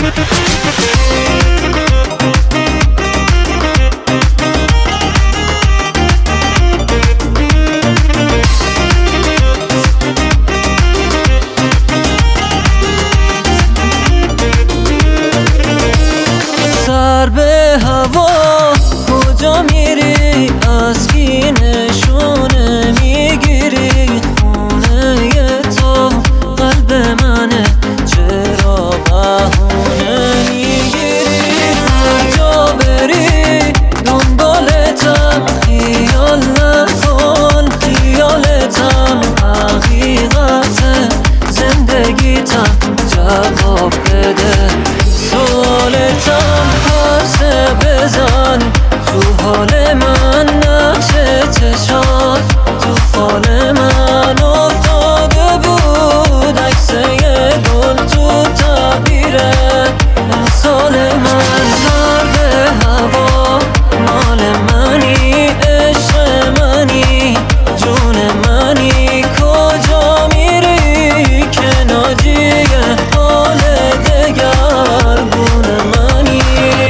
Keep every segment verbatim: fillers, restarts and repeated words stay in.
سر به هوا کجا میری؟ از کی نشونه میگیری؟ خونه تو قلب منه، چرا بهونه میگیری؟ هر جا بری دنبالتم، خیال نکن خیالتم حقیقت زندگیتم، جواب بده سوالتم. پرسه بزن تو حال من، نقش چشات تو فال من افتاده بود، عکسه گل تو تعبیر امسال من. سر به هوا مال منی، عشق منی، جون منی، کجا میری که ناجی حال دگرگون منی؟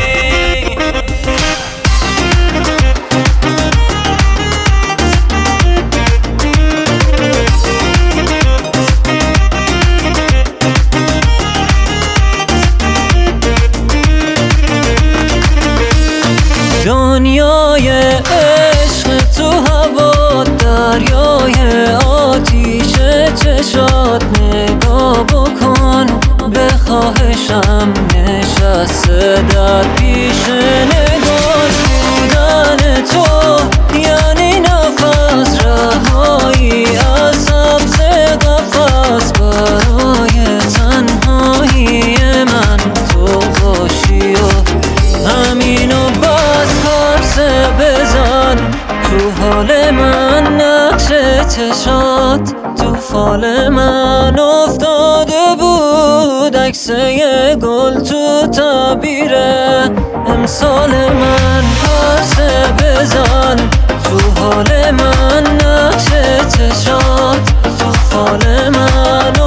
دنیای عشق تو هوا، دریای آتیش چشات، نگاه بکن به خواهشم نشسته در پیش نگاه. بودن تو یعنی نفس، رهایی از سبز قفس، برای تنهایی من تو باشی و همینو بس. پرسه بزن تو حال من، نقش چشات تو فال من افتاده بود، عکسه گل تو تعبیر امسال من. پرسه بزن تو حال من، نقش چشات تو فال من